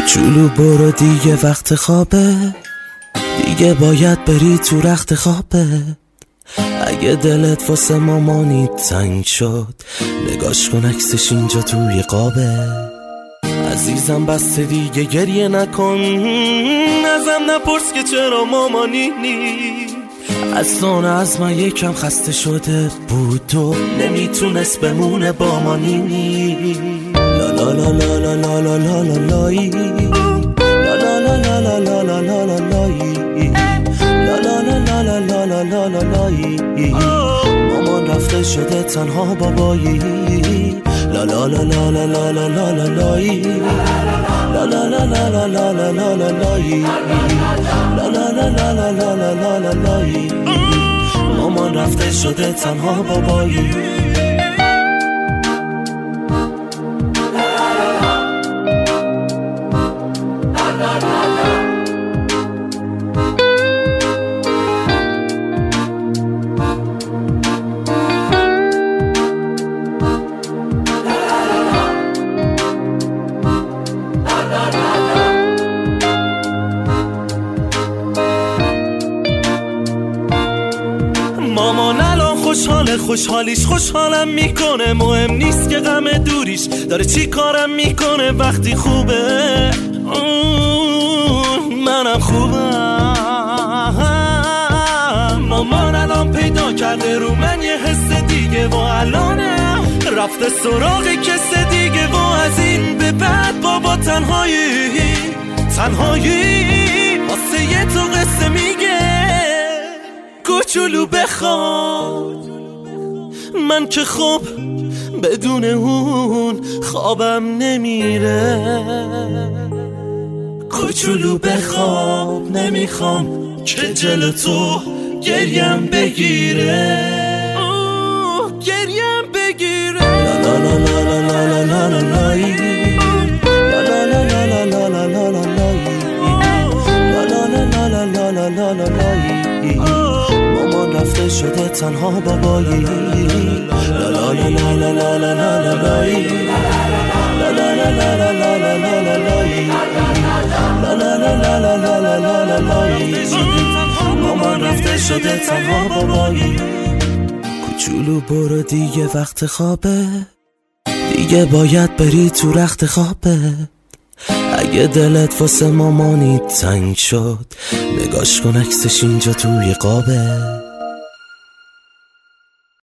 کوچولو برو دیگه وقت خوابه، دیگه باید بری تو رخت خوابه. اگه دلت واسه مامانی تنگ شد، نگاش کن عکسش اینجا توی قابه. عزیزم بس دیگه گریه نکن، ازم نپرس که چرا مامانی نی. از از من یکم خسته شده بود و نمیتونست بمونه با مانینی. لا لا لا لا لا لا لا لا لا لای لا لا لا لا لا لا لا لا لا لای لا لا لا لا لا لا لا لا لا لای. مامان رفته شده تنها بابایی. لا لا لا لا لا لا لا لا لا لای لا لا لا لا لا لا لا لا لا لای لا لا لا لا لا لا لا لا لا لای. مامان رفته شده تنها بابایی. مامان الان خوشحالیش خوشحالم میکنه. مهم نیست که غم دوریش داره چی کارم میکنه. وقتی خوبه منم خوبم. مامان الان پیدا کرده رو من یه حس دیگه و الانه رفته سراغ کس دیگه. و از این به بعد بابا تنهایی واسه یه تو قصه میگه. کوچولو بخواب، من که خب بدون اون خوابم نمیره. کوچولو بخواب، نمیخوام که جلو تو گریم بگیره. گریم بگیره. لا لا لا لا لا لا لا لا لای لا لا لا لا لا لا لا لا لای لا لا لا لا لا لا لا لا لای. مامان رفته شده تنها بابایی. لا لا لا لا لا لا لا لا لا لای لا لا لا لا لا لا لا لا لا لای لا لا لا لا لا لا لا لا لا لای. مامان رفته شده تنها بابایی. کوچولو برو دیگه وقت خوابه، دیگه باید بری تو رخت خوابه. اگه دلت واسه مامانی تنگ شد، نگاش کن عکسش اینجا توی قابه.